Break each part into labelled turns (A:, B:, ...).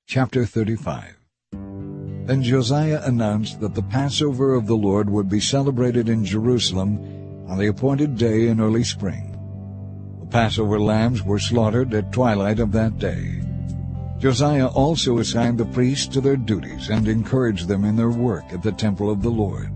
A: Chapter 35. Then Josiah announced that the Passover of the Lord would be celebrated in Jerusalem on the appointed day in early spring. The Passover lambs were slaughtered at twilight of that day. Josiah also assigned the priests to their duties and encouraged them in their work at the temple of the Lord.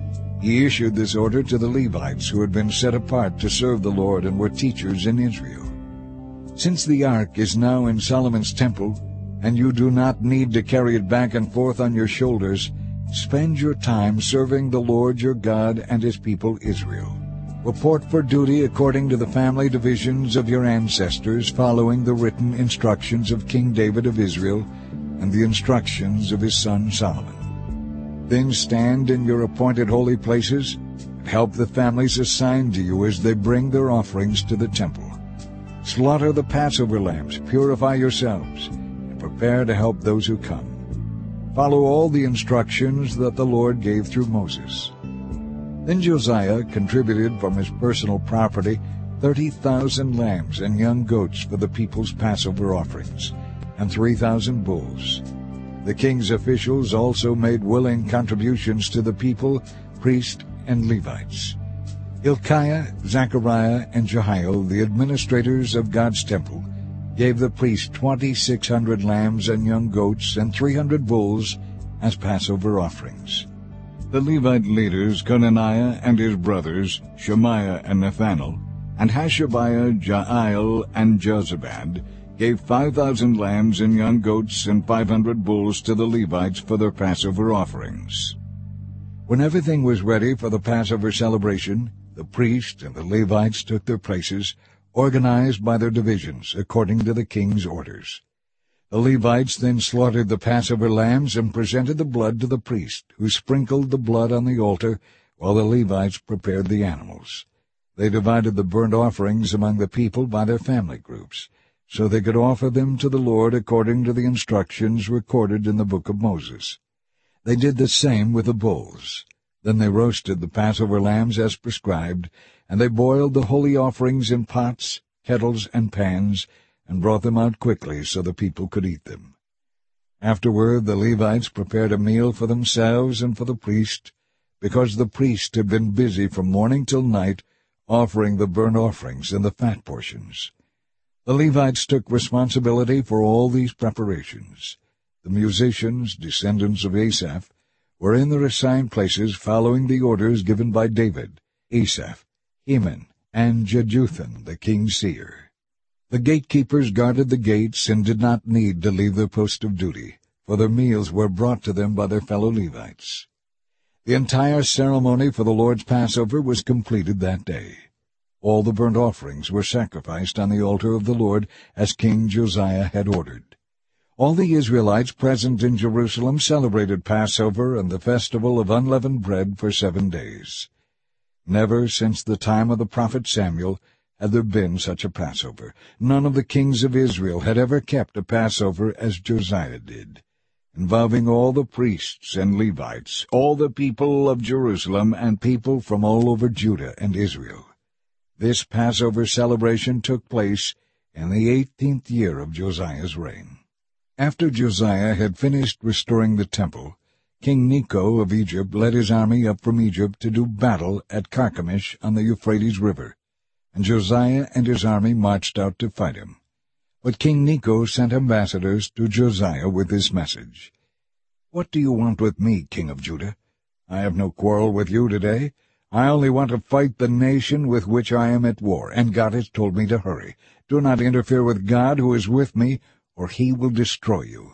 A: He issued this order to the Levites who had been set apart to serve the Lord and were teachers in Israel. Since the ark is now in Solomon's temple, and you do not need to carry it back and forth on your shoulders, spend your time serving the Lord your God and his people Israel. Report for duty according to the family divisions of your ancestors, following the written instructions of King David of Israel and the instructions of his son Solomon. Then stand in your appointed holy places and help the families assigned to you as they bring their offerings to the temple. Slaughter the Passover lambs, purify yourselves, prepare to help those who come. Follow all the instructions that the Lord gave through Moses. Then Josiah contributed from his personal property 30,000 lambs and young goats for the people's Passover offerings, and 3,000 bulls. The king's officials also made willing contributions to the people, priests, and Levites. Hilkiah, Zechariah, and Jehiel, the administrators of God's temple, gave the priests 2,600 lambs and young goats and 300 bulls as Passover offerings. The Levite leaders, Conaniah and his brothers, Shemaiah and Nethanel, and Hashabiah, Jael, and Jozabad, gave 5,000 lambs and young goats and 500 bulls to the Levites for their Passover offerings. When everything was ready for the Passover celebration, the priests and the Levites took their places, organized by their divisions, according to the king's orders. The Levites then slaughtered the Passover lambs and presented the blood to the priest, who sprinkled the blood on the altar while the Levites prepared the animals. They divided the burnt offerings among the people by their family groups, so they could offer them to the Lord according to the instructions recorded in the book of Moses. They did the same with the bulls. Then they roasted the Passover lambs as prescribed, and they boiled the holy offerings in pots, kettles, and pans, and brought them out quickly so the people could eat them. Afterward the Levites prepared a meal for themselves and for the priest, because the priest had been busy from morning till night offering the burnt offerings and the fat portions. The Levites took responsibility for all these preparations. The musicians, descendants of Asaph, were in their assigned places following the orders given by David, Asaph, Heman, and Jeduthun, the king's seer. The gatekeepers guarded the gates and did not need to leave their post of duty, for their meals were brought to them by their fellow Levites. The entire ceremony for the Lord's Passover was completed that day. All the burnt offerings were sacrificed on the altar of the Lord, as King Josiah had ordered. All the Israelites present in Jerusalem celebrated Passover and the festival of unleavened bread for 7 days. Never since the time of the prophet Samuel had there been such a Passover. None of the kings of Israel had ever kept a Passover as Josiah did, involving all the priests and Levites, all the people of Jerusalem, and people from all over Judah and Israel. This Passover celebration took place in the 18th year of Josiah's reign. After Josiah had finished restoring the temple, King Necho of Egypt led his army up from Egypt to do battle at Carchemish on the Euphrates River, and Josiah and his army marched out to fight him. But King Necho sent ambassadors to Josiah with this message: "What do you want with me, King of Judah? I have no quarrel with you today. I only want to fight the nation with which I am at war, and God has told me to hurry. Do not interfere with God who is with me, or he will destroy you."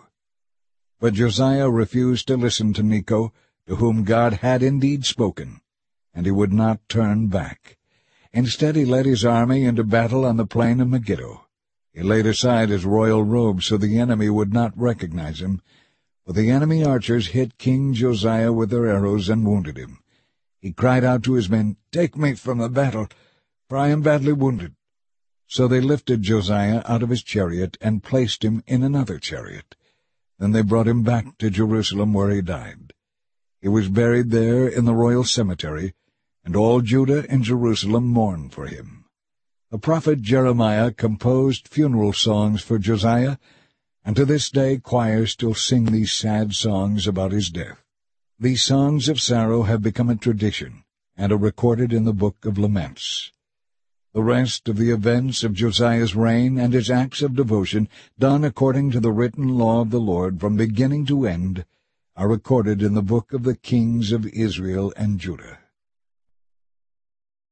A: But Josiah refused to listen to Necho, to whom God had indeed spoken, and he would not turn back. Instead he led his army into battle on the plain of Megiddo. He laid aside his royal robe so the enemy would not recognize him, but the enemy archers hit King Josiah with their arrows and wounded him. He cried out to his men, "Take me from the battle, for I am badly wounded." So they lifted Josiah out of his chariot and placed him in another chariot. Then they brought him back to Jerusalem, where he died. He was buried there in the royal cemetery, and all Judah and Jerusalem mourned for him. The prophet Jeremiah composed funeral songs for Josiah, And to this day choirs still sing these sad songs about his death. These songs of sorrow have become a tradition, and are recorded in the Book of Laments. The rest of the events of Josiah's reign and his acts of devotion, done according to the written law of the Lord from beginning to end, are recorded in the book of the kings of Israel and Judah.